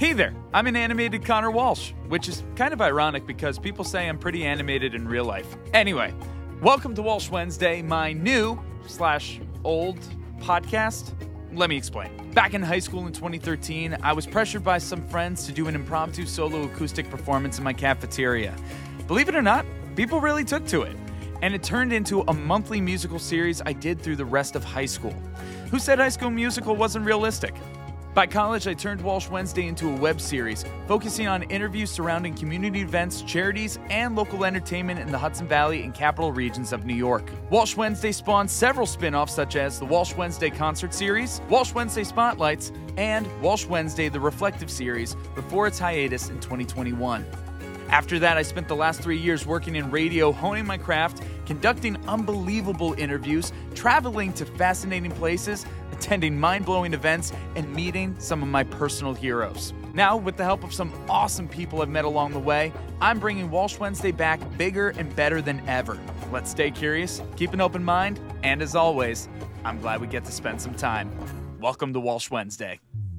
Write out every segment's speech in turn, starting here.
Hey there, I'm an animated Connor Walsh, which is kind of ironic because people say I'm pretty animated in real life. Anyway, welcome to Walsh Wednesday, my new/old podcast. Let me explain. Back in high school in 2013, I was pressured by some friends to do an impromptu solo acoustic performance in my cafeteria. Believe it or not, people really took to it. And it turned into a monthly musical series I did through the rest of high school. Who said High School Musical wasn't realistic? By college, I turned Walsh Wednesday into a web series, focusing on interviews surrounding community events, charities, and local entertainment in the Hudson Valley and Capital Regions of New York. Walsh Wednesday spawned several spin-offs such as the Walsh Wednesday Concert Series, Walsh Wednesday Spotlights, and Walsh Wednesday The Reflective Series before its hiatus in 2021. After that, I spent the last 3 years working in radio, honing my craft, conducting unbelievable interviews, traveling to fascinating places, attending mind-blowing events, and meeting some of my personal heroes. Now, with the help of some awesome people I've met along the way, I'm bringing Walsh Wednesday back bigger and better than ever. Let's stay curious, keep an open mind, and as always, I'm glad we get to spend some time. Welcome to Walsh Wednesday.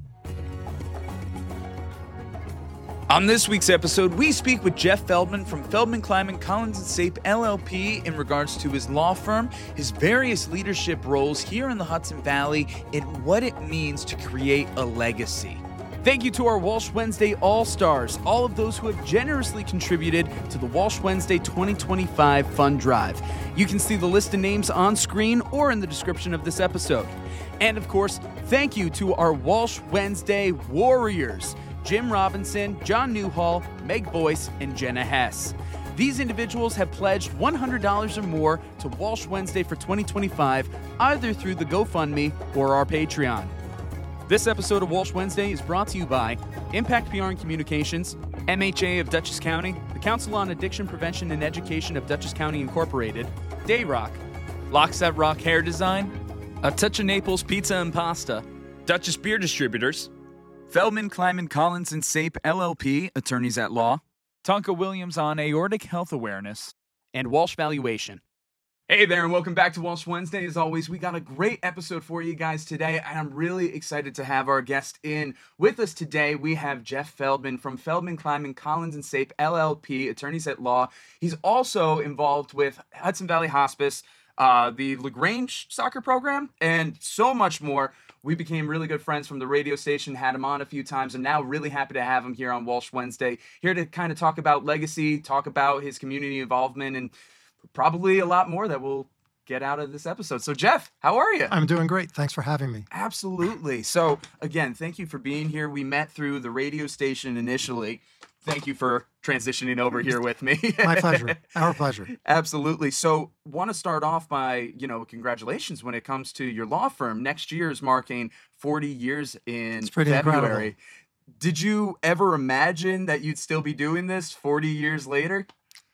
On this week's episode, we speak with Jeff Feldman from Feldman, Kleiman, Collins & Sape LLP in regards to his law firm, his various leadership roles here in the Hudson Valley, and what it means to create a legacy. Thank you to our Walsh Wednesday All-Stars, all of those who have generously contributed to the Walsh Wednesday 2025 Fund Drive. You can see the list of names on screen or in the description of this episode. And of course, thank you to our Walsh Wednesday Warriors, Jim Robinson, John Newhall, Meg Boyce, and Jenna Hess. These individuals have pledged $100 or more to Walsh Wednesday for 2025, either through the GoFundMe or our Patreon. This episode of Walsh Wednesday is brought to you by Impact PR and Communications, MHA of Dutchess County, the Council on Addiction Prevention and Education of Dutchess County Incorporated, Dayrock, Lockset Rock Hair Design, A Touch of Naples Pizza and Pasta, Dutchess Beer Distributors, Feldman, Kleiman, Collins & Sape LLP, attorneys at law, Tonka Williams on aortic health awareness, and Walsh Valuation. Hey there, and welcome back to Walsh Wednesday. As always, we got a great episode for you guys today, and I'm really excited to have our guest in with us today. We have Jeff Feldman from Feldman, Kleiman, Collins & Sape LLP, attorneys at law. He's also involved with Hudson Valley Hospice, the LaGrange soccer program, and so much more. We became really good friends from the radio station, had him on a few times, and now really happy to have him here on Walsh Wednesday, here to kind of talk about legacy, talk about his community involvement, and probably a lot more that we'll get out of this episode. So, Jeff, how are you? I'm doing great. Thanks for having me. Absolutely. So, again, thank you for being here. We met through the radio station initially. Thank you for transitioning over here with me. My pleasure. Our pleasure. Absolutely. So, want to start off by, congratulations when it comes to your law firm. Next year is marking 40 years in February. Incredible. Did you ever imagine that you'd still be doing this 40 years later?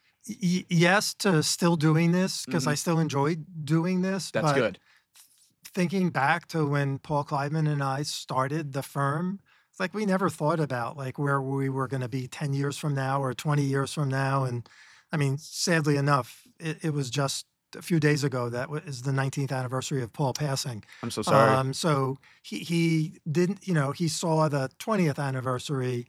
Yes, to still doing this, because I still enjoy doing this. That's good. Thinking back to when Paul Kleiman and I started the firm, it's like we never thought about where we were going to be 10 years from now or 20 years from now. And I mean, sadly enough, it was just a few days ago that is the 19th anniversary of Paul passing. I'm so sorry. So he didn't, he saw the 20th anniversary.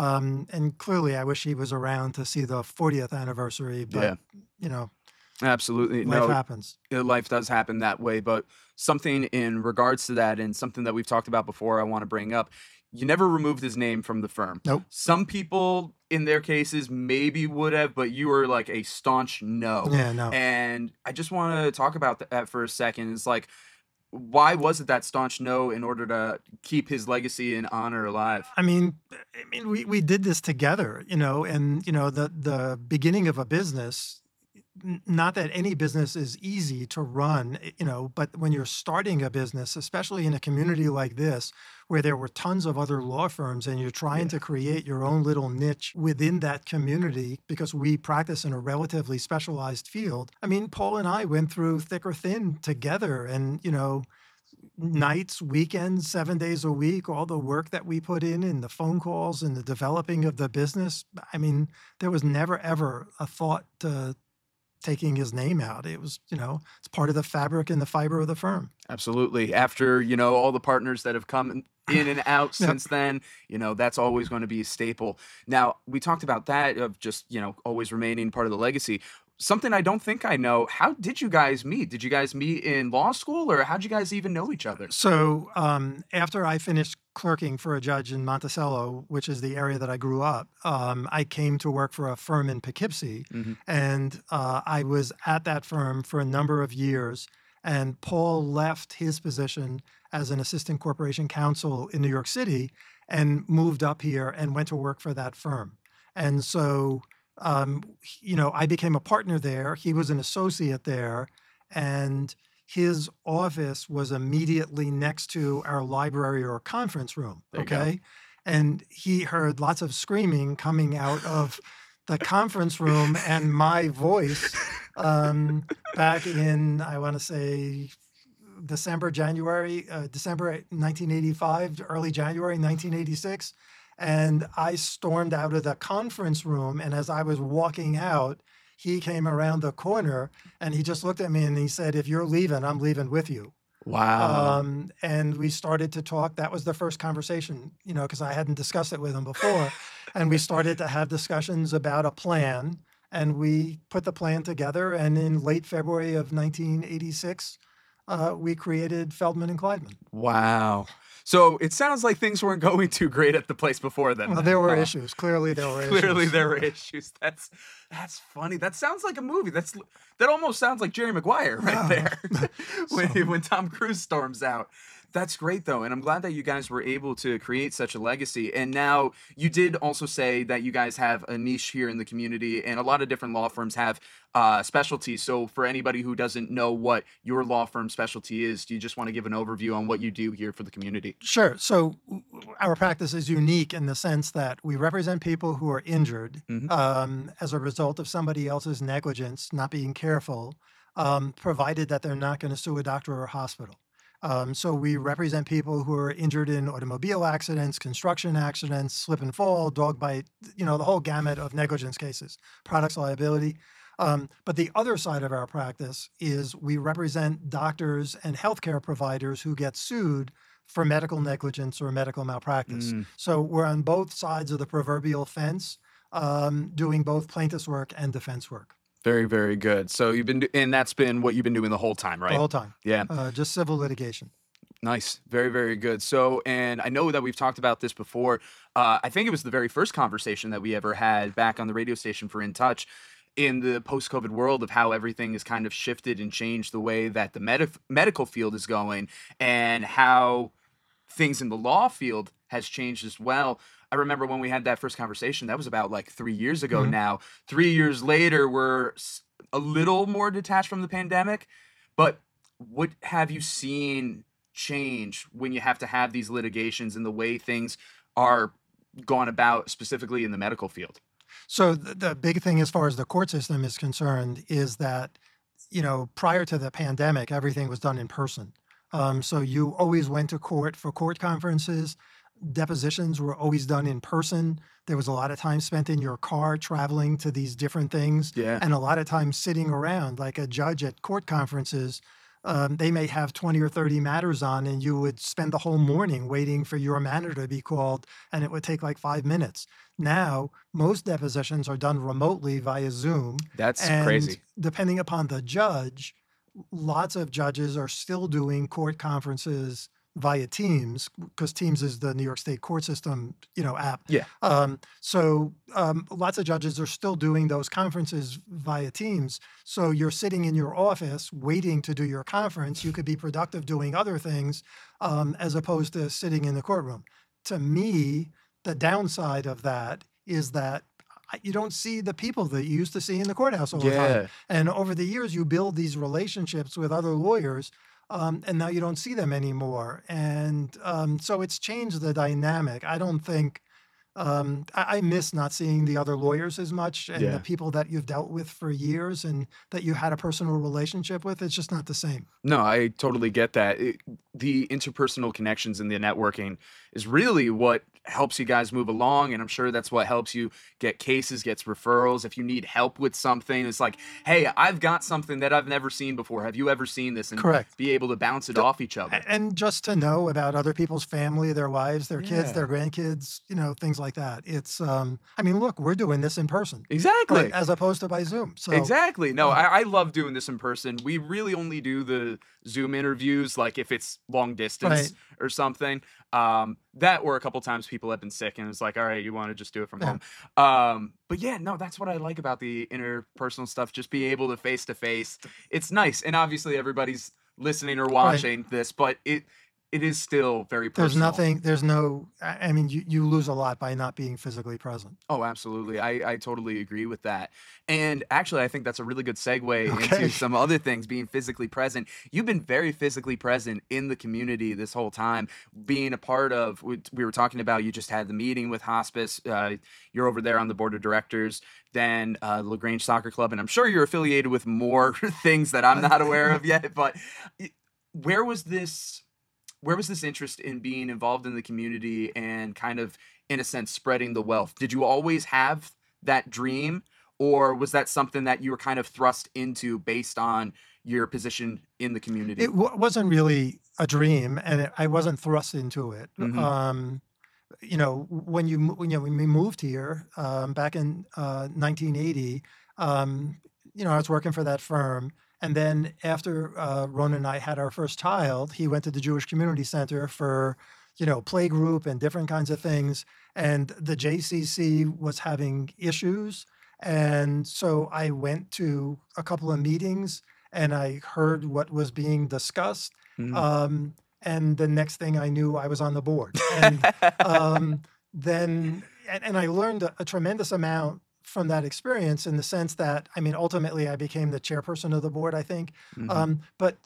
And clearly I wish he was around to see the 40th anniversary, but Absolutely. Life happens. Life does happen that way, but something in regards to that and something that we've talked about before I want to bring up, you never removed his name from the firm. Nope. Some people in their cases maybe would have, but you were like a staunch no. Yeah, no. And I just want to talk about that for a second. It's like, why was it that staunch no in order to keep his legacy and honor alive? I mean, we did this together, and the beginning of a business, not that any business is easy to run, but when you're starting a business, especially in a community like this, where there were tons of other law firms and you're trying to create your own little niche within that community, because we practice in a relatively specialized field. I mean, Paul and I went through thick or thin together, and, nights, weekends, 7 days a week, all the work that we put in the phone calls and the developing of the business. I mean, there was never, ever a thought to taking his name out. It was, it's part of the fabric and the fiber of the firm. Absolutely. After, all the partners that have come in and out Yep. since then. That's always going to be a staple. Now, we talked about that of just, always remaining part of the legacy. Something I don't think I know. How did you guys meet? Did you guys meet in law school, or how'd you guys even know each other? So after I finished clerking for a judge in Monticello, which is the area that I grew up, I came to work for a firm in Poughkeepsie, Hmm. and I was at that firm for a number of years. And Paul left his position as an assistant corporation counsel in New York City and moved up here and went to work for that firm. And so, I became a partner there. He was an associate there, and his office was immediately next to our library or conference room. There you go. Okay. And he heard lots of screaming coming out of the conference room and my voice back in, I want to say, December 1985, early January 1986. And I stormed out of the conference room. And as I was walking out, he came around the corner and he just looked at me and he said, "If you're leaving, I'm leaving with you." Wow. And we started to talk. That was the first conversation, because I hadn't discussed it with him before. And we started to have discussions about a plan. And we put the plan together. And in late February of 1986, we created Feldman and Kleidman. Wow. So it sounds like things weren't going too great at the place before then. Well, there were issues. Clearly, there were Clearly issues. there were issues. That's funny. That sounds like a movie. That almost sounds like Jerry Maguire right Wow. there. when So- when Tom Cruise storms out. That's great though, and I'm glad that you guys were able to create such a legacy. And now you did also say that you guys have a niche here in the community, and a lot of different law firms have specialties. So for anybody who doesn't know what your law firm specialty is, do you just want to give an overview on what you do here for the community? Sure. So our practice is unique in the sense that we represent people who are injured Mhm. as a result of somebody else's negligence, not being careful, provided that they're not going to sue a doctor or a hospital. So we represent people who are injured in automobile accidents, construction accidents, slip and fall, dog bite, the whole gamut of negligence cases, products liability. But the other side of our practice is we represent doctors and healthcare providers who get sued for medical negligence or medical malpractice. Mm. So we're on both sides of the proverbial fence, doing both plaintiff's work and defense work Very, very good. So and that's been what you've been doing the whole time, the right? whole time. Yeah. Just civil litigation. Nice. Very, very good. So, and I know that we've talked about this before. I think it was the very first conversation that we ever had back on the radio station for In Touch, in the post-COVID world, of how everything has kind of shifted and changed the way that the medical field is going, and how things in the law field has changed as well. I remember when we had that first conversation, that was about like 3 years ago Mhm. now. 3 years later, we're a little more detached from the pandemic, but what have you seen change when you have to have these litigations and the way things are gone about, specifically in the medical field? So the big thing as far as the court system is concerned is that, prior to the pandemic, everything was done in person. So you always went to court for court conferences. Depositions were always done in person. There was a lot of time spent in your car traveling to these different things, Yeah. and a lot of time sitting around. Like a judge at court conferences, they may have 20 or 30 matters on, and you would spend the whole morning waiting for your matter to be called, and it would take like 5 minutes. Now, most depositions are done remotely via Zoom. That's And crazy. depending upon the judge, lots of judges are still doing court conferences via Teams, because Teams is the New York State court system, app. Yeah. So lots of judges are still doing those conferences via Teams. So you're sitting in your office waiting to do your conference. You could be productive doing other things, as opposed to sitting in the courtroom. To me, the downside of that is that you don't see the people that you used to see in the courthouse all the time. Yeah. And over the years, you build these relationships with other lawyers, and now you don't see them anymore. And so it's changed the dynamic. I don't think I miss not seeing the other lawyers as much and the Yeah. people that you've dealt with for years and that you had a personal relationship with. It's just not the same. No, I totally get that. The interpersonal connections and the networking is really what helps you guys move along. And I'm sure that's what helps you get cases, gets referrals. If you need help with something, it's like, hey, I've got something that I've never seen before. Have you ever seen this? And Correct. be able to bounce it Ju- off each other. And just to know about other people's family, their wives, their kids, Yeah, their grandkids, things like that. I mean, look, we're doing this in person, right? exactly. As opposed to by Zoom. So, Exactly. No, um, I love doing this in person. We really only do the Zoom interviews, like if it's long right. distance or something. That or a couple times people have been sick and it's like, all right, you want to just do it from Yeah. home. But yeah, no, that's what I like about the interpersonal stuff. Just be able to face. It's nice. And obviously everybody's listening or Right. watching this, but it is still very There's personal. nothing, there's no, I mean, you lose a lot by not being physically present. Oh, absolutely. I totally agree with that. And actually, I think that's a really good segue into Okay. some other things being physically present. You've been very physically present in the community this whole time, being a part of, we were talking about, you just had the meeting with hospice. You're over there on the board of directors, then LaGrange Soccer Club. And I'm sure you're affiliated with more things that I'm not aware of yet. But i- where was this? Where was this interest in being involved in the community and kind of, in a sense, spreading the wealth? Did you always have that dream, or was that something that you were kind of thrust into based on your position in the community? Wasn't really a dream, and I wasn't thrust into it. Hmm. When we moved here back in 1980, I was working for that firm, and then after Ron and I had our first child, he went to the Jewish Community Center for play group and different kinds of things, and the JCC was having issues, and so I went to a couple of meetings and I heard what was being discussed. Hmm. Um, and the next thing I knew, I was on the board. And um, and I learned a tremendous amount from that experience in the sense that, I mean, ultimately I became the chairperson of the board, I think. Hmm. But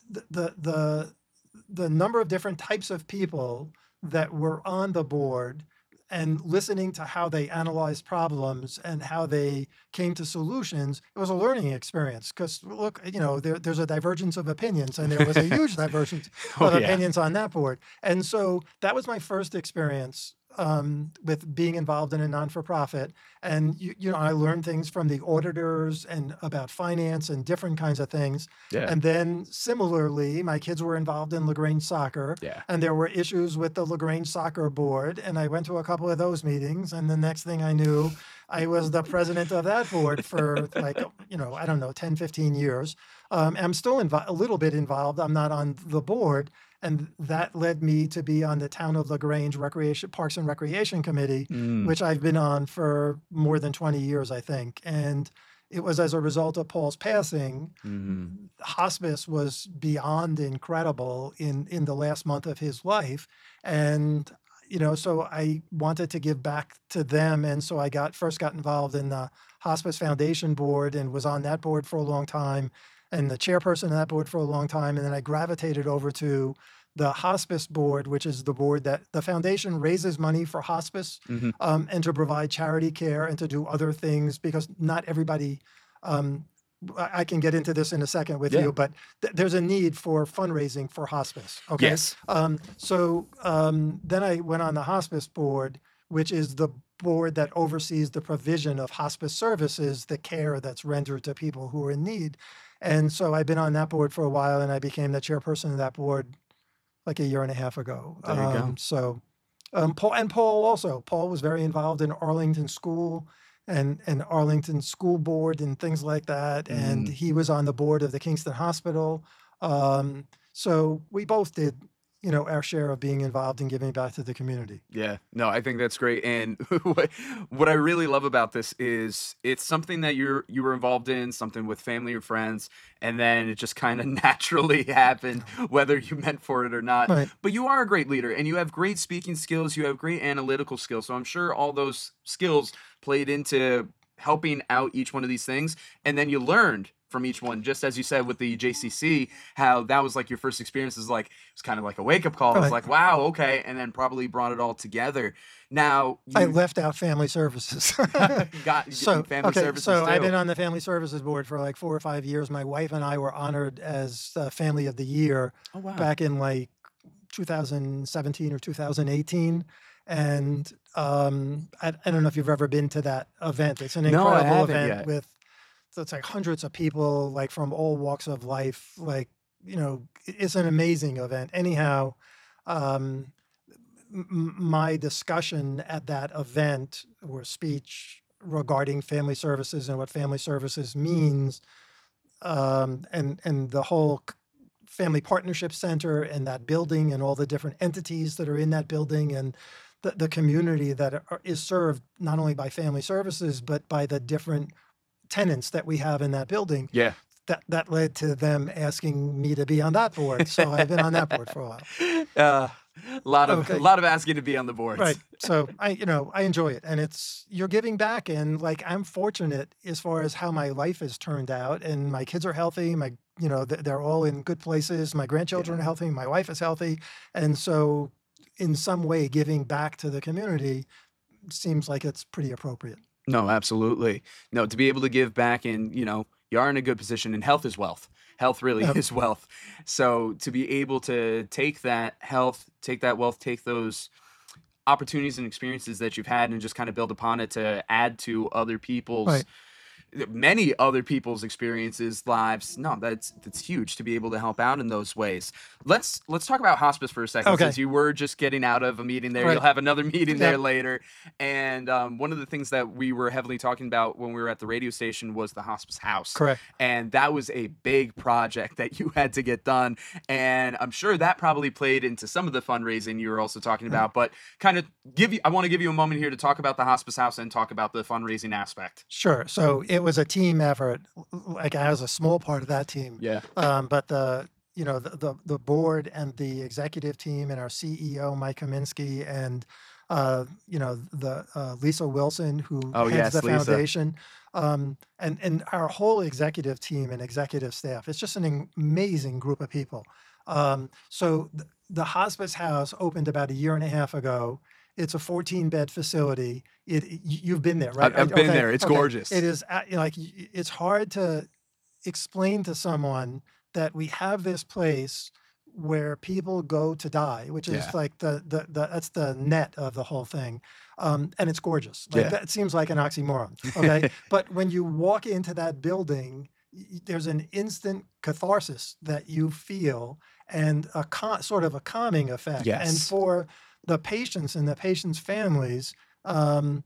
the number of different types of people that were on the board and listening to how they analyzed problems and how they came to solutions, it was a learning experience. Because look, there's a divergence of opinions, and there was a huge divergence Oh of yeah. opinions on that board. And so that was my first experience with being involved in a non-for-profit. And I learned things from the auditors and about finance and different kinds of things. Yeah. And then similarly, my kids were involved in LaGrange soccer, Yeah. and there were issues with the LaGrange soccer board. And I went to a couple of those meetings, and the next thing I knew, I was the president of that board for like, I don't know, 10, 15 years. I'm still a little bit involved. I'm not on the board. And that led me to be on the Town of LaGrange Recreation Parks and Recreation Committee, Mm. which I've been on for more than 20 years, I think. And it was as a result of Paul's passing. Hmm. Hospice was beyond incredible in the last month of his life. And so I wanted to give back to them. And so I first got involved in the Hospice Foundation board and was on that board for a long time and the chairperson of that board for a long time. And then I gravitated over to the hospice board, which is the board that the foundation raises money for hospice Hmm. and to provide charity care and to do other things because not everybody. Um, I can get into this in a second with Yeah. you, but there's a need for fundraising for hospice. Okay. Yes. Then I went on the hospice board, which is the board that oversees the provision of hospice services, the care that's rendered to people who are in need. And so I've been on that board for a while, and I became the chairperson of that board like a year and a half ago. There you go. Paul was very involved in Arlington School and Arlington School Board and things like that. And Mm. he was on the board of the Kingston Hospital. So we both did, our share of being involved in giving back to the community. Yeah, no, I think that's great. And what I really love about this is it's something that you were involved in, something with family or friends, and then it just kind of naturally happened, whether you meant for it or not. Right. But you are a great leader, and you have great speaking skills, you have great analytical skills. So I'm sure all those skills played into helping out each one of these things, and then you learned from each one. Just as you said with the JCC, how that was like your first experience is like, it's kind of like a wake up call. It was Right. like, wow, okay. And then probably brought it all together. Now I you left out family services. got So, family okay, services so I've too. been on the family services board for like 4 or 5 years. My wife and I were honored as Family of the Year Oh, wow. back in like 2017 or 2018. And I don't know if you've ever been to that event. It's an No, I incredible haven't event yet. with, so it's like hundreds of people, like from all walks of life. Like, it's an amazing event. Anyhow, um, my discussion at that event or speech regarding family services and what family services means, and the whole family partnership center and that building and all the different entities that are in that building and the community that is served not only by family services but by the different tenants that we have in that building. Yeah. That led to them asking me to be on that board. So I've been on that board for a while. A lot of Okay. asking to be on the boards. Right. So I enjoy it, and you're giving back, and like I'm fortunate as far as how my life has turned out, and my kids are healthy. They're all in good places. My grandchildren are healthy. My wife is healthy, and so in some way, giving back to the community seems like it's pretty appropriate. No, absolutely. No, to be able to give back and, you are in a good position and health is wealth. Health really Yep. is wealth. So to be able to take that health, take that wealth, take those opportunities and experiences that you've had and just kind of build upon it to add to Right. many other people's experiences, lives. No, that's huge to be able to help out in those ways. Let's talk about hospice for a second, Okay. since you were just getting out of a meeting there. Right. You'll have another meeting there Yep. later. And one of the things that we were heavily talking about when we were at the radio station was the hospice house. Correct. And that was a big project that you had to get done. And I'm sure that probably played into some of the fundraising you were also talking about. But I want to give you a moment here to talk about the hospice house and talk about the fundraising aspect. Sure. So it was a team effort. Like I was a small part of that team. Yeah. But the board and the executive team and our CEO Mike Kaminsky and Lisa Wilson who Oh, heads yes, the Lisa. foundation, and our whole executive team and executive staff. It's just an amazing group of people. So the hospice house opened about a year and a half ago. It's a 14-bed facility. You've been there, right? I've been Okay, there. It's okay. gorgeous. It is it's hard to explain to someone that we have this place where people go to die, which is Yeah. like that's the net of the whole thing, and it's gorgeous. Like Yeah. that seems like an oxymoron, okay? But when you walk into that building, there's an instant catharsis that you feel, and sort of a calming effect. And Yes. for the patients and the patients' families, um,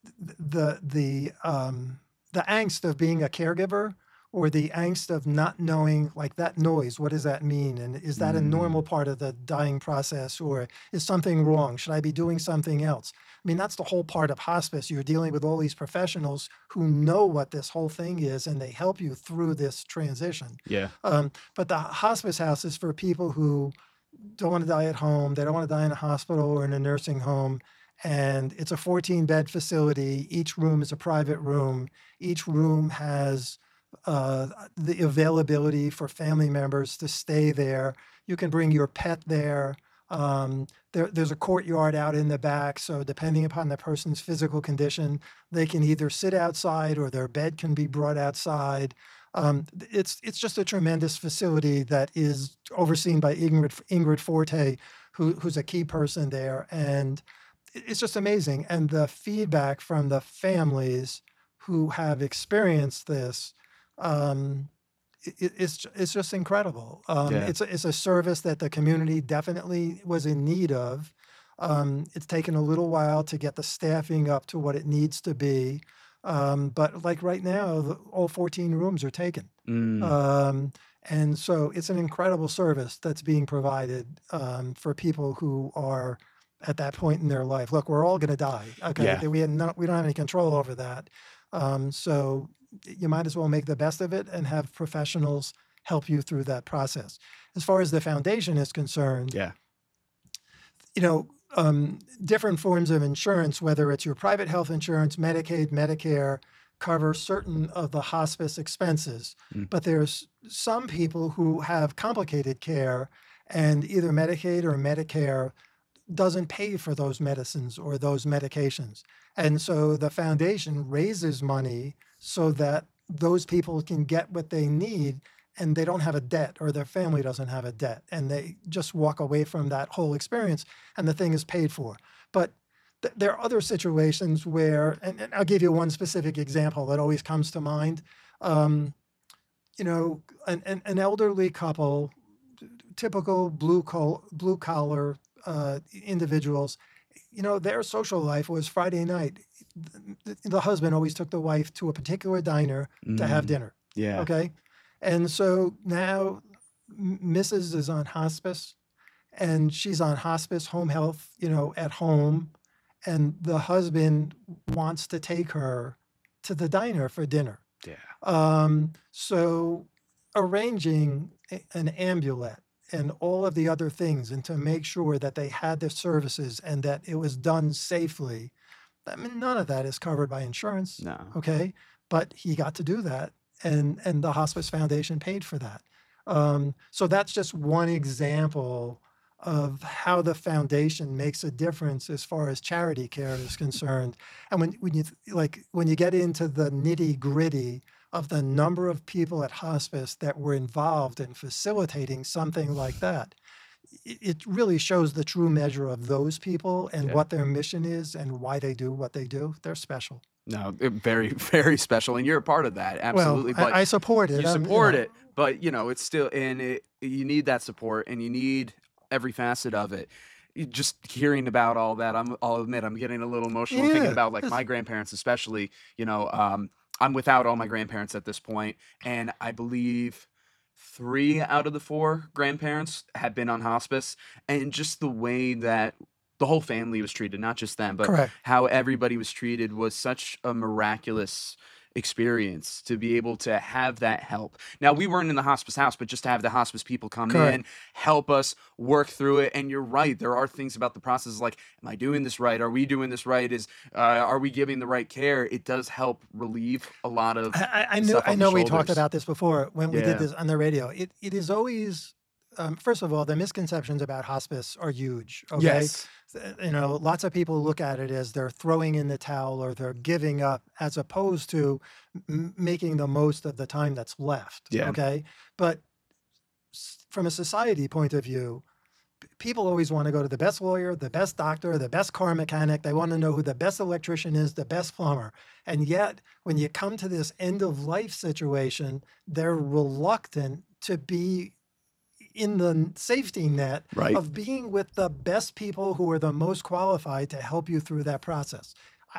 the angst of being a caregiver or the angst of not knowing, like, that noise, what does that mean? And is that a normal part of the dying process, or is something wrong? Should I be doing something else? I mean, that's the whole part of hospice. You're dealing with all these professionals who know what this whole thing is, and they help you through this transition. Yeah. But the hospice house is for people who don't want to die at home. They don't want to die in a hospital or in a nursing home. And it's a 14-bed facility. Each room is a private room. Each room has the availability for family members to stay there. You can bring your pet there. There's a courtyard out in the back, so depending upon the person's physical condition, they can either sit outside or their bed can be brought outside. It's just a tremendous facility that is overseen by Ingrid Forte, who's a key person there, and it's just amazing. And the feedback from the families who have experienced this, it's just incredible. Yeah. It's a service that the community definitely was in need of. It's taken a little while to get the staffing up to what it needs to be. But like right now, all 14 rooms are taken. And so it's an incredible service that's being provided for people who are at that point in their life. Look, we're all going to die. Okay, Yeah. we don't have any control over that. So you might as well make the best of it and have professionals help you through that process. As far as the foundation is concerned, Yeah. different forms of insurance, whether it's your private health insurance, Medicaid, Medicare, cover certain of the hospice expenses, Mm. but there's some people who have complicated care, and either Medicaid or Medicare doesn't pay for those medicines or those medications. And so the foundation raises money so that those people can get what they need, and they don't have a debt, or their family doesn't have a debt, and they just walk away from that whole experience and the thing is paid for. But there are other situations where, and I'll give you one specific example that always comes to mind. Um, an elderly couple, typical blue collar individuals, their social life was Friday night. The husband always took the wife to a particular diner to have Mm. dinner. Yeah. Okay. And so now Mrs. is on hospice, and she's on hospice home health, at home. And the husband wants to take her to the diner for dinner. Yeah. So arranging an ambulette and all of the other things, and to make sure that they had the services and that it was done safely. I mean, none of that is covered by insurance. No. Okay. But he got to do that, and the Hospice Foundation paid for that. So that's just one example of how the foundation makes a difference as far as charity care is concerned. And when you get into the nitty gritty of the number of people at hospice that were involved in facilitating something like that, it really shows the true measure of those people and Yeah. what their mission is and why they do what they do. They're special. No, very, very special, and you're a part of that. Absolutely. Well, But I support it. you support it, but it's still, and you need that support, and you need every facet of it. Just hearing about all that, I'll admit I'm getting a little emotional thinking Yeah, about like it's- my grandparents, especially. I'm without all my grandparents at this point, and I believe 3 out of the 4 grandparents had been on hospice, and just the way that the whole family was treated, not just them, but Correct. how everybody was treated was such a miraculous experience to be able to have that help. Now, we weren't in the hospice house, but just to have the hospice people come Correct. in, help us work through it. And you're right, there are things about the process like, am I doing this right? Are we doing this right? Are we giving the right care? It does help relieve a lot of I know, stuff I on know the we talked shoulders. about this before when we Yeah. did this on the radio. It is always, first of all, the misconceptions about hospice are huge. Okay. Yes. Lots of people look at it as they're throwing in the towel or they're giving up, as opposed to making the most of the time that's left. Yeah. Okay. But from a society point of view, people always want to go to the best lawyer, the best doctor, the best car mechanic. They want to know who the best electrician is, the best plumber. And yet, when you come to this end of life situation, they're reluctant to be in the safety net Right. of being with the best people who are the most qualified to help you through that process.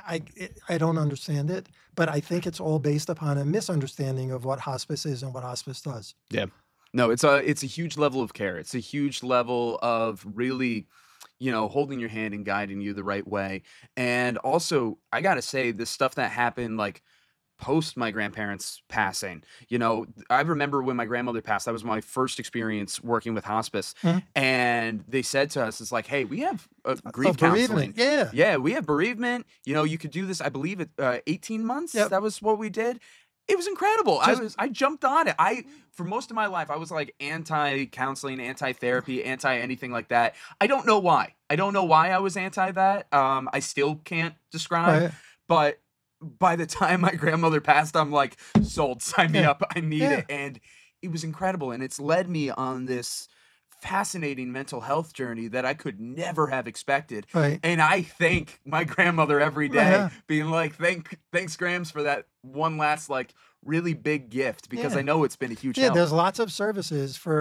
I don't understand it, but I think it's all based upon a misunderstanding of what hospice is and what hospice does. Yeah. No, it's a huge level of care. It's a huge level of really, holding your hand and guiding you the right way. And also, I gotta say, the stuff that happened like post my grandparents passing, I remember when my grandmother passed, that was my first experience working with hospice. Mhm. And they said to us, it's like, hey, we have grief Of bereavement. counseling. Yeah. Yeah, we have bereavement. You could do this, I believe, at 18 months. Yep. That was what we did. It was incredible. Just- I jumped on it. For most of my life, I was like anti-counseling, anti-therapy, anti-anything like that. I don't know why. I don't know why I was anti that. I still can't describe. Right. But by the time my grandmother passed, I'm like, sold, sign me Yeah. up. I need Yeah. it. And it was incredible. And it's led me on this fascinating mental health journey that I could never have expected. Right. And I thank my grandmother every day, Yeah. being like, thanks, Grams, for that one last like really big gift, because Yeah. I know it's been a huge Yeah, help. there's lots of services for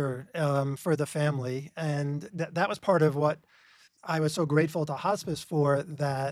the family, and that was part of what I was so grateful to hospice for. That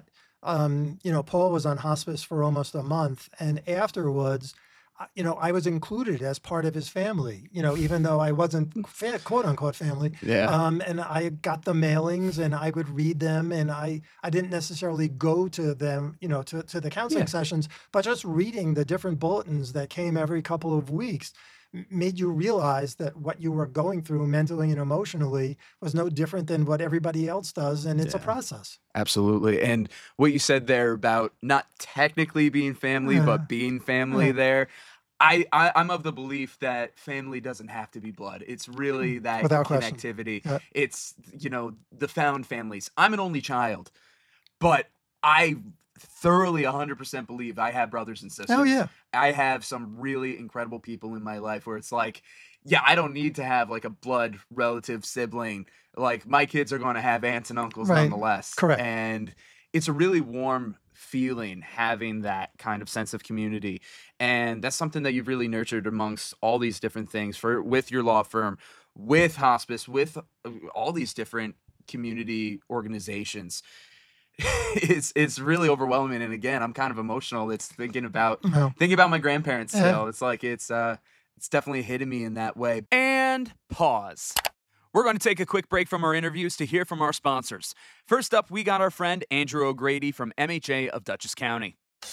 Paul was on hospice for almost a month, and afterwards, I was included as part of his family. Even though I wasn't quote unquote family. Yeah. And I got the mailings, and I would read them, and I didn't necessarily go to them, to the counseling Yeah. sessions, but just reading the different bulletins that came every couple of weeks made you realize that what you were going through mentally and emotionally was no different than what everybody else does, and it's a Yeah. process. Absolutely. And what you said there about not technically being family, but being family Yeah. there, I'm of the belief that family doesn't have to be blood. It's really that Without question. connectivity. Yeah. It's, the found families. I'm an only child, but I thoroughly 100% believe I have brothers and sisters. Oh, yeah. I have some really incredible people in my life where it's like, yeah, I don't need to have like a blood relative sibling. Like my kids are going to have aunts and uncles Right. nonetheless. Correct. And it's a really warm feeling having that kind of sense of community. And that's something that you've really nurtured amongst all these different things with your law firm, with hospice, with all these different community organizations. It's really overwhelming, and again, I'm kind of emotional. It's thinking about Well, my grandparents Yeah. still. It's like it's definitely hitting me in that way. And pause. We're going to take a quick break from our interviews to hear from our sponsors. First up, we got our friend Andrew O'Grady from MHA of Dutchess County.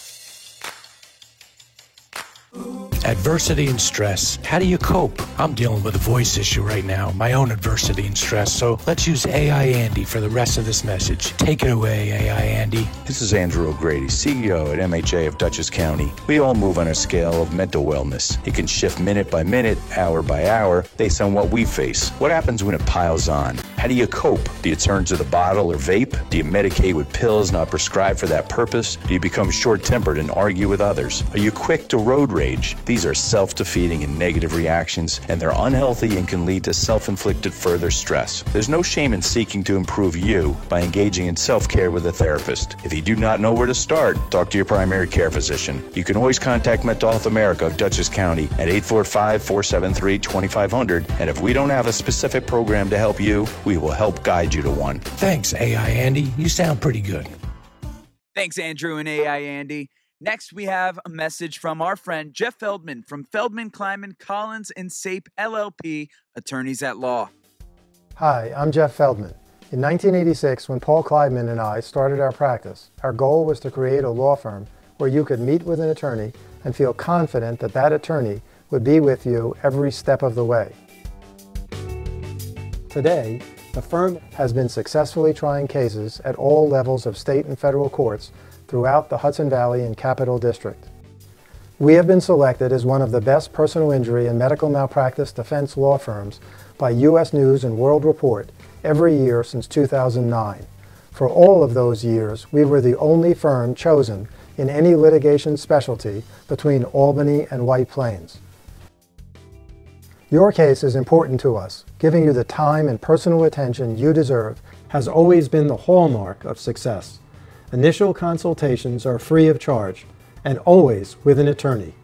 Adversity and stress. How do you cope? I'm dealing with a voice issue right now, my own adversity and stress. So let's use AI Andy for the rest of this message. Take it away, AI Andy. This is Andrew O'Grady, CEO at MHA of Dutchess County. We all move on a scale of mental wellness. It can shift minute by minute, hour by hour, based on what we face. What happens when it piles on? How do you cope? Do you turn to the bottle or vape? Do you medicate with pills not prescribed for that purpose? Do you become short-tempered and argue with others? Are you quick to road rage? These are self-defeating and negative reactions, and they're unhealthy and can lead to self-inflicted further stress. There's no shame in seeking to improve you by engaging in self-care with a therapist. If you do not know where to start, talk to your primary care physician. You can always contact Mental Health America of Dutchess County at 845-473-2500, and if we don't have a specific program to help you, we will help guide you to one. Thanks, AI Andy. You sound pretty good. Thanks, Andrew and AI Andy. Next, we have a message from our friend Jeff Feldman from Feldman, Kleiman, Collins & Sape, LLP, attorneys at law. Hi, I'm Jeff Feldman. In 1986, when Paul Kleidman and I started our practice, our goal was to create a law firm where you could meet with an attorney and feel confident that that attorney would be with you every step of the way. Today, the firm has been successfully trying cases at all levels of state and federal courts throughout the Hudson Valley and Capital District. We have been selected as one of the best personal injury and medical malpractice defense law firms by U.S. News and World Report every year since 2009. For all of those years, we were the only firm chosen in any litigation specialty between Albany and White Plains. Your case is important to us. Giving you the time and personal attention you deserve has always been the hallmark of success. Initial consultations are free of charge and always with an attorney.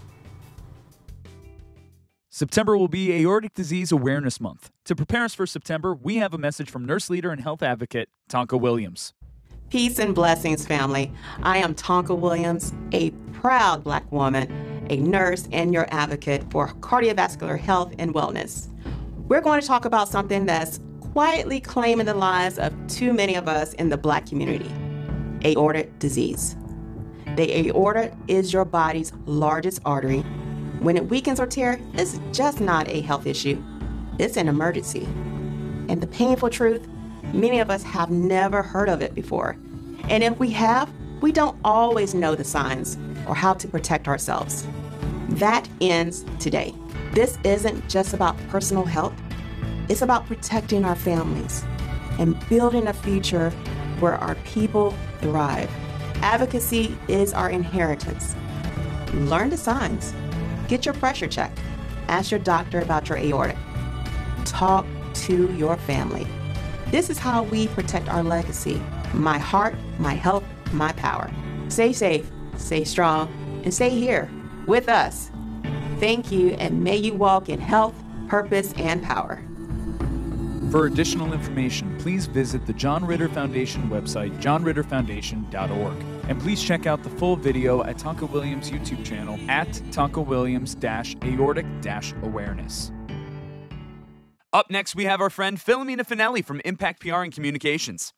September will be Aortic Disease Awareness Month. To prepare us for September, we have a message from nurse leader and health advocate, Tonka Williams. Peace and blessings, family. I am Tonka Williams, a proud Black woman, a nurse, and your advocate for cardiovascular health and wellness. We're going to talk about something that's quietly claiming the lives of too many of us in the Black community: aortic disease. The aorta is your body's largest artery. When it weakens or tears, it's just not a health issue. It's an emergency. And the painful truth, many of us have never heard of it before. And if we have, we don't always know the signs or how to protect ourselves. That ends today. This isn't just about personal health. It's about protecting our families and building a future where our people thrive. Advocacy is our inheritance. Learn the signs. Get your pressure checked. Ask your doctor about your aorta. Talk to your family. This is how we protect our legacy. My heart, my health, my power. Stay safe, stay strong, and stay here with us. Thank you, and may you walk in health, purpose, and power. For additional information, please visit the John Ritter Foundation website, johnritterfoundation.org. And please check out the full video at Tonka Williams' YouTube channel at Tonka Williams-aortic-awareness. Up next, we have our friend Philomena Finelli from Impact PR and Communications.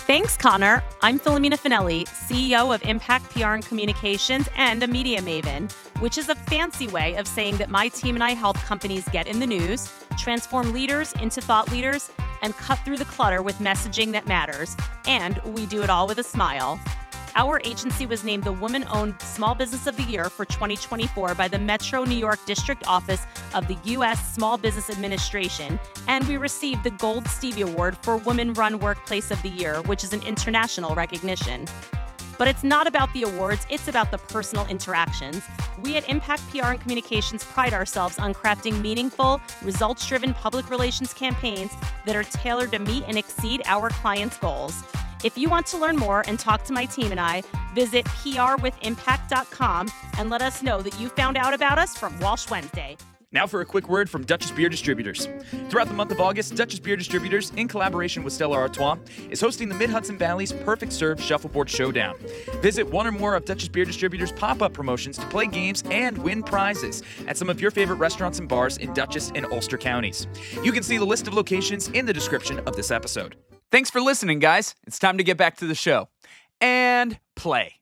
Thanks, Connor. I'm Philomena Finelli, CEO of Impact PR and Communications and a media maven, which is a fancy way of saying that my team and I help companies get in the news, transform leaders into thought leaders, and cut through the clutter with messaging that matters. And we do it all with a smile. Our agency was named the Woman-Owned Small Business of the Year for 2024 by the Metro New York District Office of the U.S. Small Business Administration, and we received the Gold Stevie Award for Women-Run Workplace of the Year, which is an international recognition. But it's not about the awards, it's about the personal interactions. We at Impact PR and Communications pride ourselves on crafting meaningful, results-driven public relations campaigns that are tailored to meet and exceed our clients' goals. If you want to learn more and talk to my team and I, visit prwithimpact.com and let us know that you found out about us from Walsh Wednesday. Now for a quick word from Duchess Beer Distributors. Throughout the month of August, Duchess Beer Distributors, in collaboration with Stella Artois, is hosting the Mid-Hudson Valley's Perfect Serve Shuffleboard Showdown. Visit one or more of Duchess Beer Distributors' pop-up promotions to play games and win prizes at some of your favorite restaurants and bars in Dutchess and Ulster counties. You can see the list of locations in the description of this episode. Thanks for listening, guys. It's time to get back to the show. And play.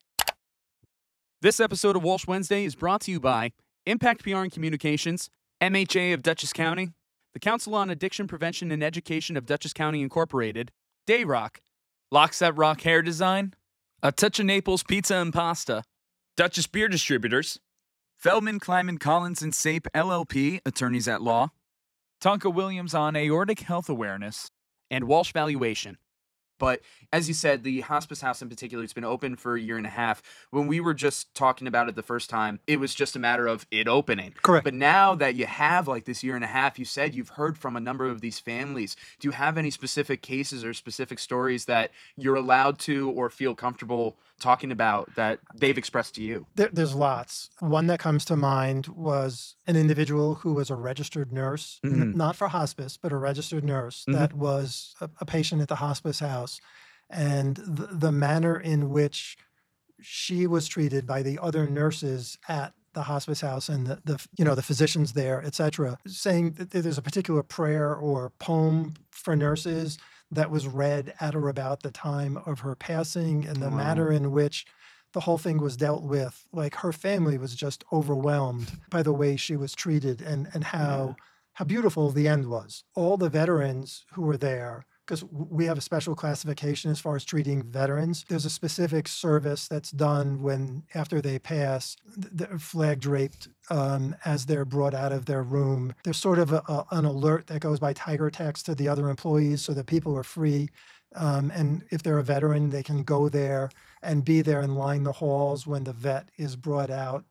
This episode of Walsh Wednesday is brought to you by Impact PR and Communications, MHA of Dutchess County, the Council on Addiction Prevention and Education of Dutchess County Incorporated, Dayrock, Lockset Rock Hair Design, A Touch of Naples Pizza and Pasta, Duchess Beer Distributors, Feldman, Kleiman, Collins & Sape, LLP, Attorneys at Law, Tonka Williams on Aortic Health Awareness, and Walsh Valuation. But as you said, the hospice house in particular, it's been open for a year and a half. When we were just talking about it the first time, it was just a matter of it opening. Correct. But now that you have like this year and a half, you said you've heard from a number of these families. Do you have any specific cases or specific stories that you're allowed to or feel comfortable talking about that they've expressed to you? There's lots. One that comes to mind was an individual who was a registered nurse, not for hospice, but a registered nurse that was a patient at the hospice house. And the manner in which she was treated by the other nurses at the hospice house and the physicians there, et cetera, saying that there's a particular prayer or poem for nurses that was read at or about the time of her passing, and the manner in which the whole thing was dealt with. Like, her family was just overwhelmed by the way she was treated and how beautiful the end was. All the veterans who were there, because we have a special classification as far as treating veterans. There's a specific service that's done when, after they pass, they're flag draped as they're brought out of their room. There's sort of an alert that goes by tiger text to the other employees so that people are free. And if they're a veteran, they can go there and be there and line the halls when the vet is brought out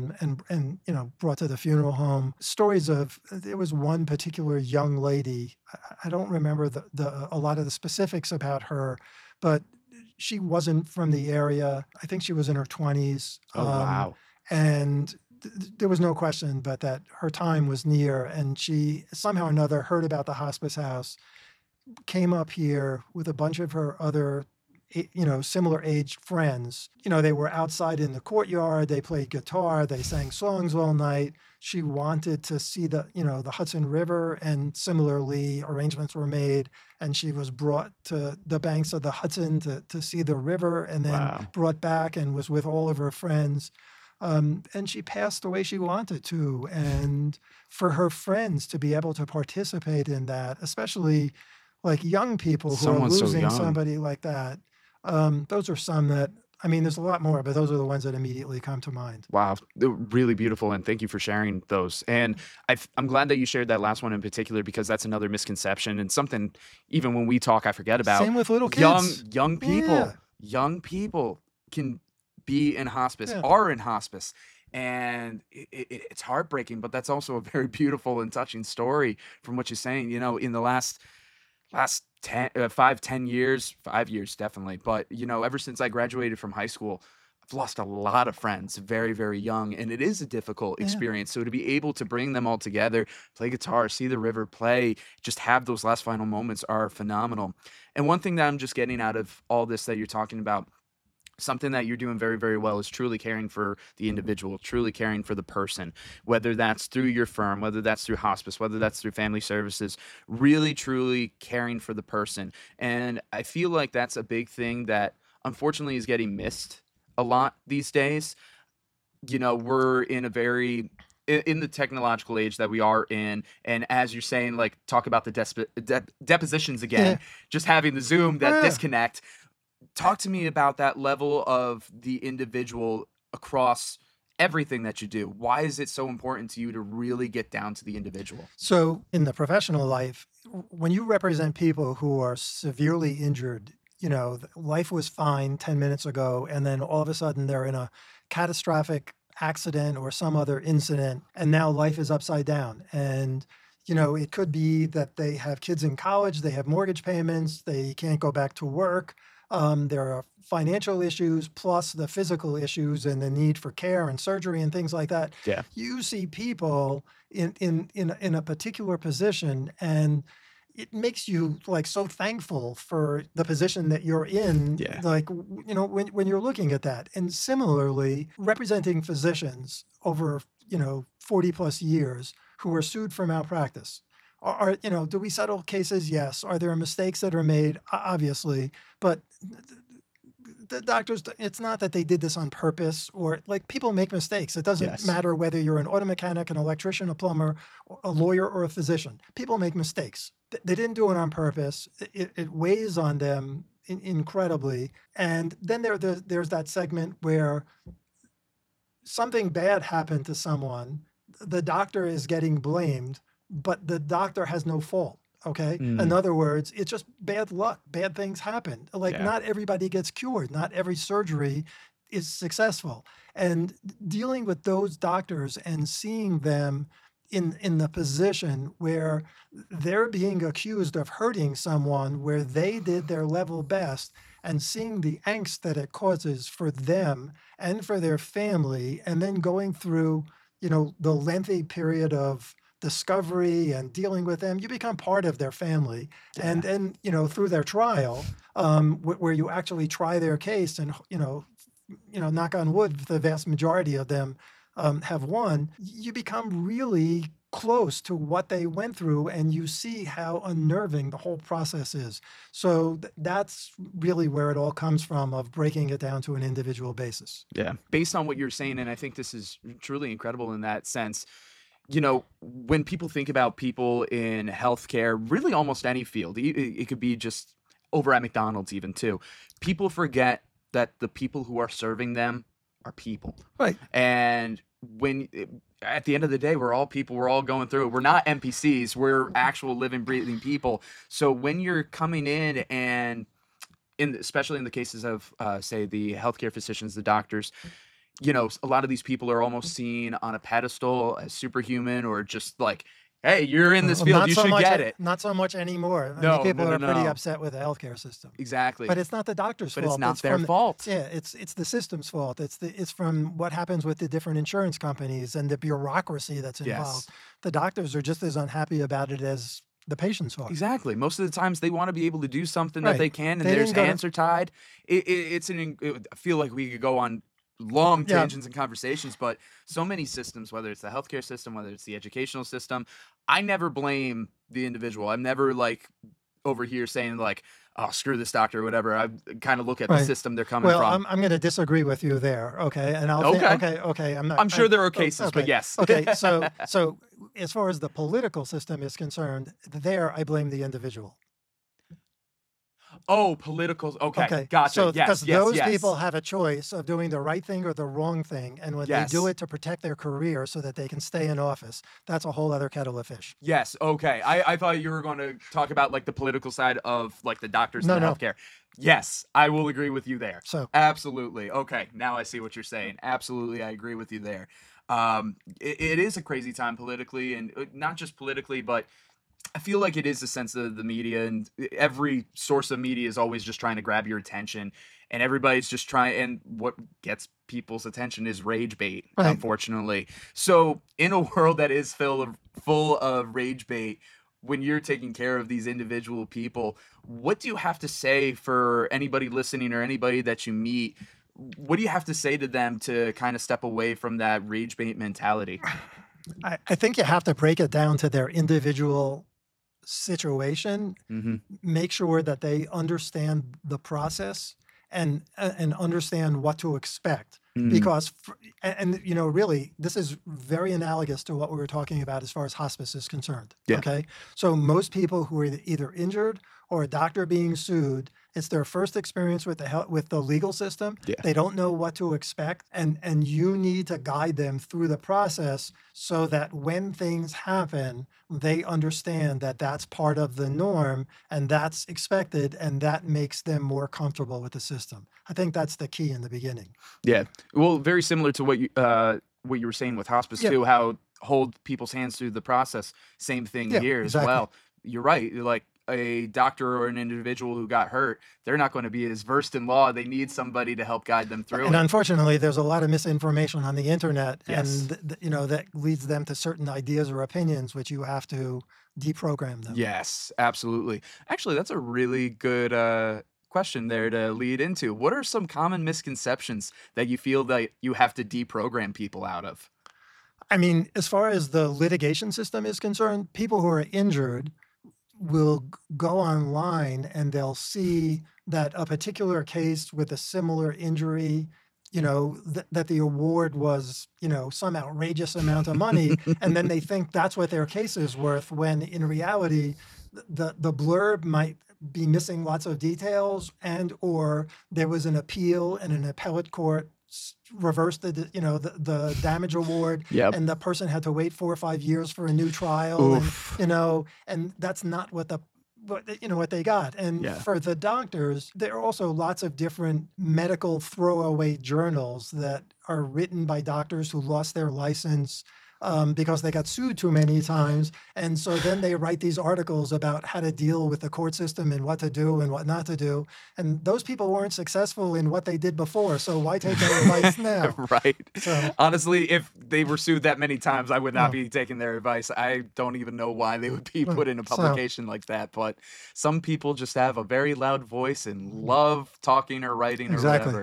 and brought to the funeral home. Stories of, there was one particular young lady, I don't remember a lot of the specifics about her, but she wasn't from the area. I think she was in her 20s. Oh, wow. And there was no question but that her time was near, and she somehow or another heard about the hospice house, came up here with a bunch of her other, similar aged friends. They were outside in the courtyard, they played guitar, they sang songs all night. She wanted to see the Hudson River, and similarly arrangements were made, and she was brought to the banks of the Hudson to see the river, and then brought back and was with all of her friends. And she passed the way she wanted to. And for her friends to be able to participate in that, especially like young people who are losing somebody like that, those are some that, there's a lot more, but those are the ones that immediately come to mind. Wow. They're really beautiful. And thank you for sharing those. And I'm glad that you shared that last one in particular, because that's another misconception and something, even when we talk, I forget about. Same with little kids. Young people. Yeah. Young people can be in hospice, are in hospice. And it's heartbreaking, but that's also a very beautiful and touching story from what you're saying. In the last 10 years, 5 years, definitely. But, ever since I graduated from high school, I've lost a lot of friends very, very young, and it is a difficult experience. So to be able to bring them all together, play guitar, see the river, play, just have those last final moments are phenomenal. And one thing that I'm just getting out of all this that you're talking about, something that you're doing very, very well is truly caring for the individual, truly caring for the person, whether that's through your firm, whether that's through hospice, whether that's through family services, really, truly caring for the person. And I feel like that's a big thing that unfortunately is getting missed a lot these days. We're in a very in the technological age that we are in, and as you're saying, like, talk about the depositions again, just having the Zoom, that disconnect. Talk to me about that level of the individual across everything that you do. Why is it so important to you to really get down to the individual? So in the professional life, when you represent people who are severely injured, life was fine 10 minutes ago, and then all of a sudden they're in a catastrophic accident or some other incident, and now life is upside down. And it could be that they have kids in college, they have mortgage payments, they can't go back to work. There are financial issues plus the physical issues and the need for care and surgery and things like that. Yeah. You see people in a particular position, and it makes you like so thankful for the position that you're in. Yeah. Like, when you're looking at that. And similarly, representing physicians over, 40 plus years who were sued for malpractice. Do we settle cases? Yes. Are there mistakes that are made? Obviously. But the doctors, it's not that they did this on purpose, or like, people make mistakes. It doesn't matter whether you're an auto mechanic, an electrician, a plumber, a lawyer, or a physician. People make mistakes. They didn't do it on purpose. It weighs on them incredibly. And then there's that segment where something bad happened to someone. The doctor is getting blamed, but the doctor has no fault. Okay. In other words, it's just bad luck. Bad things happen. Like, not everybody gets cured. Not every surgery is successful. And dealing with those doctors and seeing them in the position where they're being accused of hurting someone where they did their level best, and seeing the angst that it causes for them and for their family, and then going through, the lengthy period of discovery and dealing with them, you become part of their family. And then, through their trial, where you actually try their case, and, knock on wood, the vast majority of them have won, you become really close to what they went through, and you see how unnerving the whole process is. So that's really where it all comes from, of breaking it down to an individual basis. Yeah. Based on what you're saying, and I think this is truly incredible in that sense, when people think about people in healthcare, really almost any field, it could be just over at McDonald's even too, people forget that the people who are serving them are people. Right. And at the end of the day, we're all people, we're all going through it. We're not NPCs, we're actual living, breathing people. So when you're coming in, and especially in the cases of, say, the healthcare physicians, the doctors, a lot of these people are almost seen on a pedestal as superhuman, or just like, hey, you're in this field, you should get it. Not so much anymore. No, people are pretty no. upset with the healthcare system. Exactly. But it's not the doctor's fault. But it's not their fault. Yeah, it's the system's fault. It's from what happens with the different insurance companies and the bureaucracy that's involved. Yes. The doctors are just as unhappy about it as the patients are. Exactly. Most of the times they want to be able to do something that they can, and their hands are tied. I feel like we could go on long tangents and conversations, but so many systems, whether it's the healthcare system, whether it's the educational system, I never blame the individual. I'm never like over here saying like, oh, screw this doctor or whatever. I kind of look at the system they're coming from. Well, I'm going to disagree with you there. Okay. And okay. I'm sure there are cases, but yes. Okay. So as far as the political system is concerned, there I blame the individual. Oh, political. Okay. Gotcha. So, yes, because those people have a choice of doing the right thing or the wrong thing. And when they do it to protect their career so that they can stay in office, that's a whole other kettle of fish. Yes. Okay. I thought you were going to talk about like the political side of like the doctors and the healthcare. Yes, I will agree with you there. So absolutely. Okay. Now I see what you're saying. Absolutely. I agree with you there. It is a crazy time politically, and not just politically, but I feel like it is a sense of the media, and every source of media is always just trying to grab your attention, and everybody's just trying, and what gets people's attention is rage bait, unfortunately. So in a world that is full of rage bait, when you're taking care of these individual people, what do you have to say for anybody listening or anybody that you meet what do you have to say to them to kind of step away from that rage bait mentality? I think you have to break it down to their individual situation, make sure that they understand the process and understand what to expect. Because, really, this is very analogous to what we were talking about as far as hospice is concerned. Yeah. Okay. So most people who are either injured or a doctor being sued, it's their first experience with the legal system. Yeah. They don't know what to expect, and you need to guide them through the process so that when things happen, they understand that that's part of the norm and that's expected, and that makes them more comfortable with the system. I think that's the key in the beginning. Yeah. Well, very similar to what you were saying with hospice too, how hold people's hands through the process. Same thing here as well. You're right. Like a doctor or an individual who got hurt, they're not going to be as versed in law. They need somebody to help guide them through and it. Unfortunately, there's a lot of misinformation on the internet, Yes. and that leads them to certain ideas or opinions, which you have to deprogram them. Yes, absolutely. Actually, that's a really good question there to lead into. What are some common misconceptions that you feel that you have to deprogram people out of? I mean, as far as the litigation system is concerned, people who are injured will go online and they'll see that a particular case with a similar injury, that the award was, some outrageous amount of money. And then they think that's what their case is worth, when in reality, the blurb might be missing lots of details, or there was an appeal and an appellate court reversed the damage award, and the person had to wait 4 or 5 years for a new trial. And that's not what they got. And for the doctors, there are also lots of different medical throwaway journals that are written by doctors who lost their license because they got sued too many times. And so then they write these articles about how to deal with the court system and what to do and what not to do. And those people weren't successful in what they did before. So why take their advice now? Right. So, honestly, if they were sued that many times, I would not be taking their advice. I don't even know why they would be put in a publication like that. But some people just have a very loud voice and love talking or writing or whatever.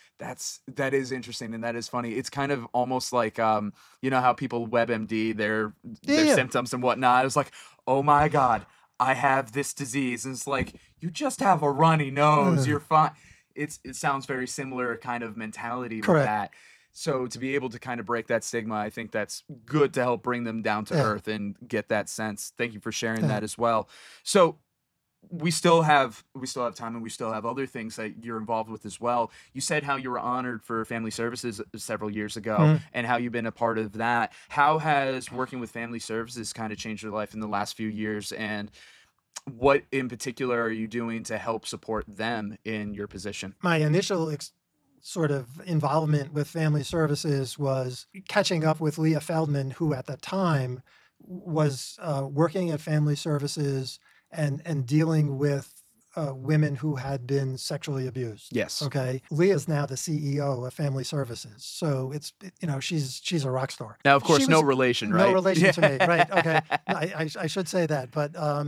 That is interesting, and that is funny. It's kind of almost like how people WebMD their symptoms and whatnot. It's like, oh my God, I have this disease. And it's like, you just have a runny nose, you're fine. It sounds very similar kind of mentality with that. So to be able to kind of break that stigma, I think that's good to help bring them down to earth and get that sense. Thank you for sharing that as well. So we still have time, and we still have other things that you're involved with as well. You said how you were honored for Family Services several years ago, and how you've been a part of that. How has working with Family Services kind of changed your life in the last few years, and what in particular are you doing to help support them in your position? My initial sort of involvement with Family Services was catching up with Leah Feldman, who at the time was working at Family Services and dealing with women who had been sexually abused. Yes. Okay. Leah's now the CEO of Family Services, so it's she's a rock star. Now, of course, no relation, right? No relation to me, right? Okay. I should say that, but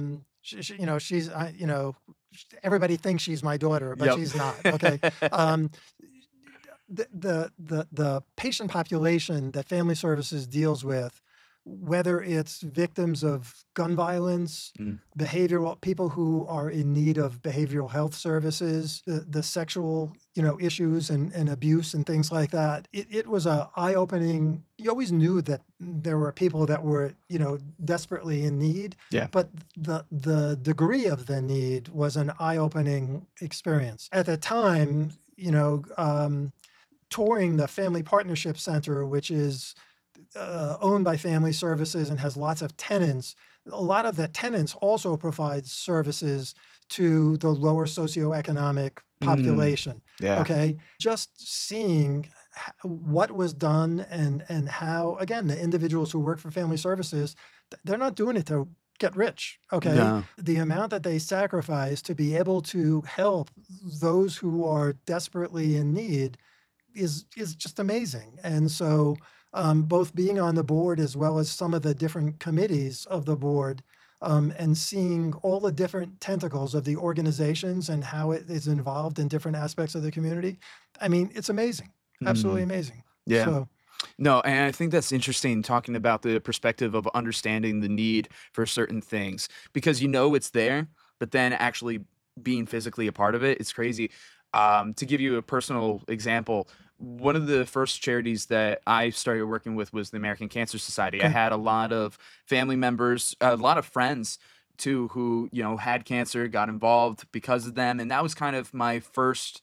she's everybody thinks she's my daughter, but she's not. Okay. The patient population that Family Services deals with, whether it's victims of gun violence, behavioral people who are in need of behavioral health services, the sexual, issues and abuse and things like that. It was a eye-opening. You always knew that there were people that were, desperately in need. Yeah. But the degree of the need was an eye-opening experience. At the time, touring the Family Partnership Center, which is owned by Family Services and has lots of tenants. A lot of the tenants also provide services to the lower socioeconomic population. Yeah. Okay. Just seeing what was done and how, again, the individuals who work for Family Services, they're not doing it to get rich. Okay. No. The amount that they sacrifice to be able to help those who are desperately in need is just amazing. And so both being on the board as well as some of the different committees of the board, and seeing all the different tentacles of the organizations and how it is involved in different aspects of the community. I mean, it's amazing, absolutely amazing. Yeah. So, No, and I think that's interesting talking about the perspective of understanding the need for certain things because it's there, but then actually being physically a part of it, it's crazy. To give you a personal example, one of the first charities that I started working with was the American Cancer Society. I had a lot of family members, a lot of friends too, who, had cancer, got involved because of them. And that was kind of my first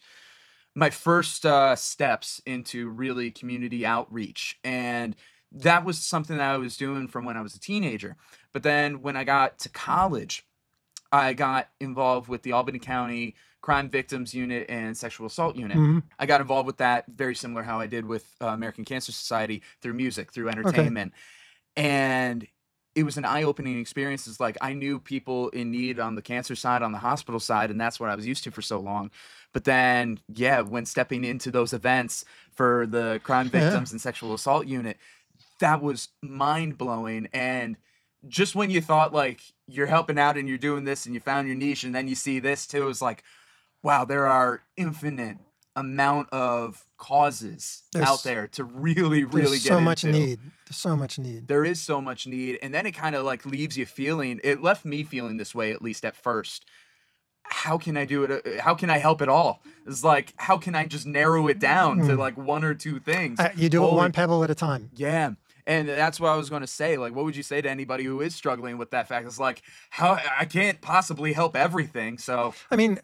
steps into really community outreach. And that was something that I was doing from when I was a teenager. But then when I got to college, I got involved with the Albany County Crime Victims Unit and Sexual Assault Unit. I got involved with that very similar how I did with American Cancer Society through music, through entertainment. And it was an eye-opening experience. It's like I knew people in need on the cancer side, on the hospital side, and that's what I was used to for so long. But then, when stepping into those events for the Crime Victims and Sexual Assault Unit, that was mind-blowing. And just when you thought like you're helping out and you're doing this and you found your niche and then you see this too, it's like, wow, there are infinite amount of causes out there to really get there's so much into. need. There's so much need. There is so much need. And then it kind of like leaves you feeling, it left me feeling this way, at least at first. How can I do it? How can I help it all? It's like, how can I just narrow it down to like one or two things? You do it one pebble at a time. Yeah. And that's what I was going to say. Like, what would you say to anybody who is struggling with that fact? It's like, how I can't possibly help everything. So, I mean,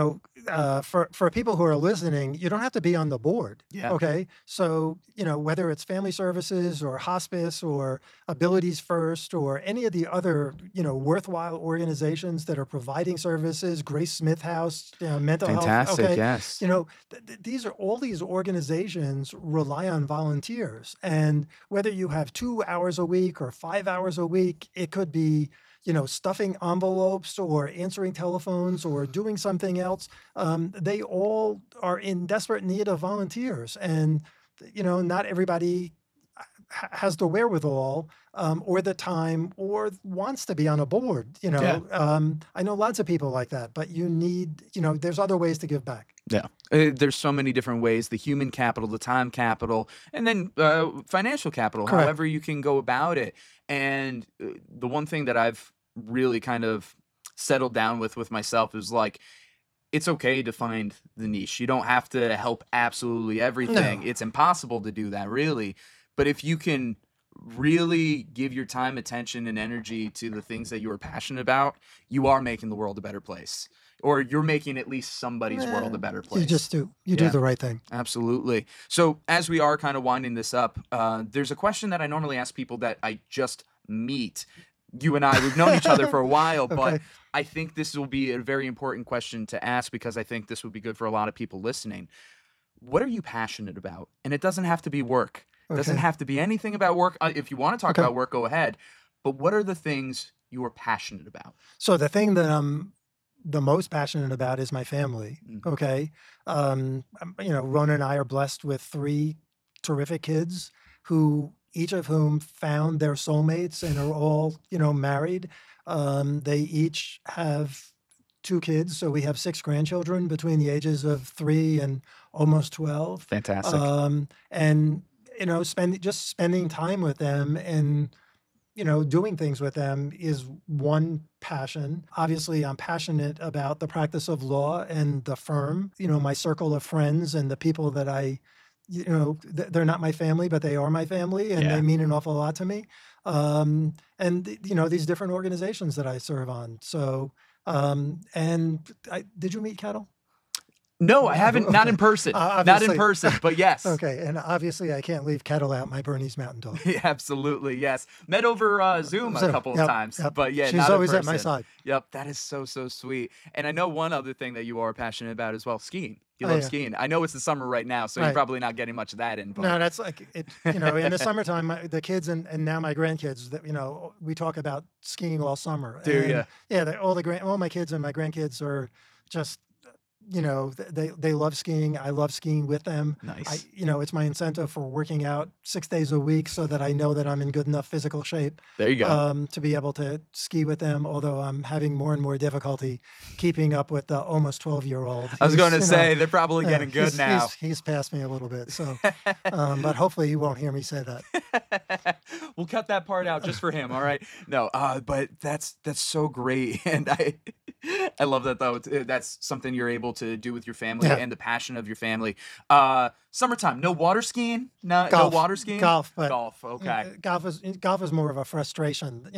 for people who are listening, you don't have to be on the board. Yeah. Okay. So, whether it's family services or hospice or Abilities First or any of the other, worthwhile organizations that are providing services, Grace Smith House, mental health. Fantastic, Okay. yes. All these organizations rely on volunteers, and whether you have 2 hours a week or 5 hours a week, it could be, stuffing envelopes or answering telephones or doing something else. They all are in desperate need of volunteers. And, not everybody has the wherewithal or the time or wants to be on a board. I know lots of people like that, but you need, there's other ways to give back. Yeah. There's so many different ways, the human capital, the time capital, and then financial capital, Correct. however you can go about it. And the one thing that I've really kind of settled down with myself is like, it's okay to find the niche. You don't have to help absolutely everything. No. It's impossible to do that, really. But if you can really give your time, attention, and energy to the things that you are passionate about, you are making the world a better place. Or you're making at least somebody's world a better place. You just do. You do the right thing. Absolutely. So as we are kind of winding this up, there's a question that I normally ask people that I just meet. You and I, we've known each other for a while, but Okay. I think this will be a very important question to ask because I think this would be good for a lot of people listening. What are you passionate about? And it doesn't have to be work. It doesn't Okay. have to be anything about work. If you want to talk Okay. about work, go ahead. But what are the things you are passionate about? So the thing that I'm the most passionate about is my family. Okay. Rona and I are blessed with 3 terrific kids each of whom found their soulmates and are all, married. They each have 2 kids. So we have 6 grandchildren between the ages of 3 and almost 12. Fantastic. And, spending time with them and, doing things with them is one passion. Obviously, I'm passionate about the practice of law and the firm, my circle of friends and the people that they're not my family, but they are my family and they mean an awful lot to me. These different organizations that I serve on. So, did you meet Kettle? No, I haven't. Not Okay. in person. Not in Obviously. person, but yes. Okay. And obviously I can't leave Kettle out, my Bernese Mountain Dog. Absolutely, yes. Met over Zoom a Zoom, couple of yep, times, yep. but yeah, She's not in always at my person. side. Yep, that is so sweet. And I know one other thing that you are passionate about as well, skiing. You Oh, love yeah. skiing. I know it's the summer right now, so you're Right. probably not getting much of that in. But No, that's like it. In the summertime, the kids and now my grandkids. That we talk about skiing all summer. Do And, ya? Yeah, all my kids and my grandkids are just they love skiing. I love skiing with them. Nice. It's my incentive for working out 6 days a week so that I know that I'm in good enough physical shape. There you go. To be able to ski with them, although I'm having more and more difficulty keeping up with the almost 12-year-old. I was going to say, they're probably getting good now. He's passed me a little bit, so but hopefully you won't hear me say that. We'll cut that part out just for him, all right? No, but that's so great, and I love that, though. That's something you're able to do with your family and the passion of your family. Summertime, no water skiing? No water skiing? Golf. Okay. Golf is more of a frustration.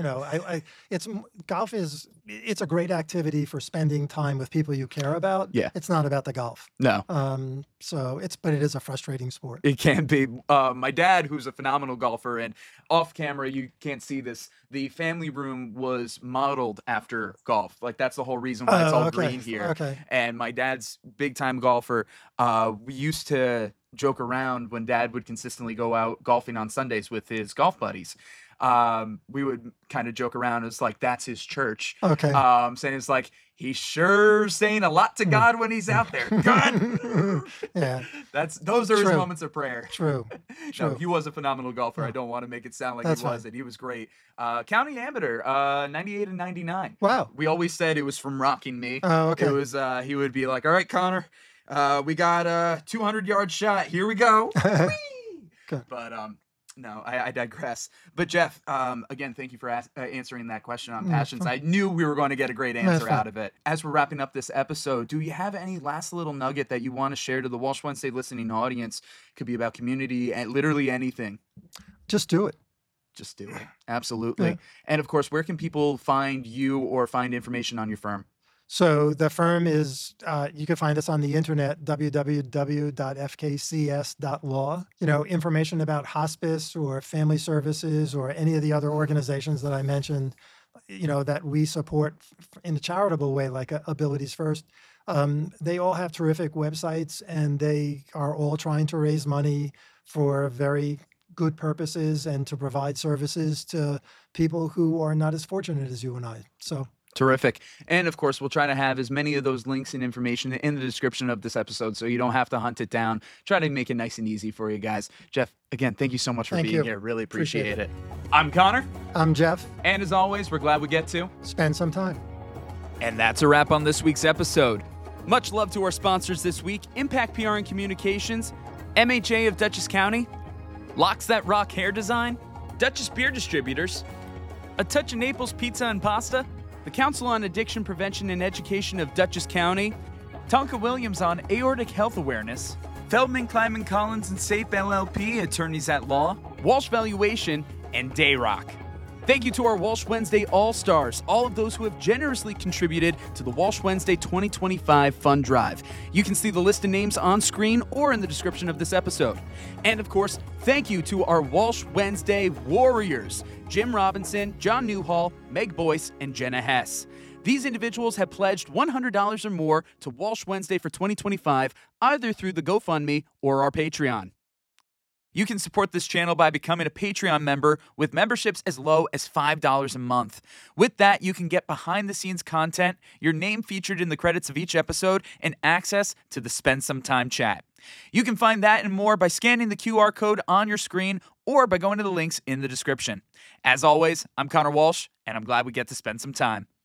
Golf is a great activity for spending time with people you care about. Yeah. It's not about the golf. No. But it is a frustrating sport. It can be. My dad, who's a phenomenal golfer, and off camera, you can't see this, the family room was modeled after golf. Like, that's the whole reason why it's all green here. Okay. And my dad's big time golfer. We used to joke around when Dad would consistently go out golfing on Sundays with his golf buddies. We would kind of joke around. It's like, that's his church. Okay. Saying it's like, he's sure saying a lot to God when he's out there. God. Yeah. Those are his moments of prayer. True. No, he was a phenomenal golfer. I don't want to make it sound like That's he wasn't. He was great. County amateur, 98 and 99. Wow. We always said it was from rocking me. Oh, okay. It was, he would be like, all right, Connor, we got a 200-yard shot. Here we go. Good. But, no, I digress. But Jeff, again, thank you for answering that question on passions. I knew we were going to get a great answer out of it. As we're wrapping up this episode, do you have any last little nugget that you want to share to the Walsh Wednesday listening audience? Could be about community and literally anything. Just do it. Just do it. Absolutely. Yeah. And of course, where can people find you or find information on your firm? So the firm is, you can find us on the internet, www.fkcs.law. Information about hospice or family services or any of the other organizations that I mentioned, that we support in a charitable way, like Abilities First. They all have terrific websites, and they are all trying to raise money for very good purposes and to provide services to people who are not as fortunate as you and I. So. Terrific. And of course, we'll try to have as many of those links and information in the description of this episode so you don't have to hunt it down. Try to make it nice and easy for you guys. Jeff, again, thank you so much for being here. Really appreciate it. I'm Connor. I'm Jeff. And as always, we're glad we get to spend some time. And that's a wrap on this week's episode. Much love to our sponsors this week: Impact PR and Communications, MHA of Dutchess County, Locks That Rock Hair Design, Dutchess Beer Distributors, A Touch of Naples Pizza and Pasta, the Council on Addiction Prevention and Education of Dutchess County, Tonka Williams on Aortic Health Awareness, Feldman, Kleiman, Collins & Sape LLP, Attorneys at Law, Walsh Valuation, and Dayrock. Thank you to our Walsh Wednesday All-Stars, all of those who have generously contributed to the Walsh Wednesday 2025 Fund Drive. You can see the list of names on screen or in the description of this episode. And of course, thank you to our Walsh Wednesday Warriors, Jim Robinson, John Newhall, Meg Boyce, and Jenna Hess. These individuals have pledged $100 or more to Walsh Wednesday for 2025, either through the GoFundMe or our Patreon. You can support this channel by becoming a Patreon member with memberships as low as $5 a month. With that, you can get behind-the-scenes content, your name featured in the credits of each episode, and access to the Spend Some Time chat. You can find that and more by scanning the QR code on your screen or by going to the links in the description. As always, I'm Connor Walsh, and I'm glad we get to spend some time.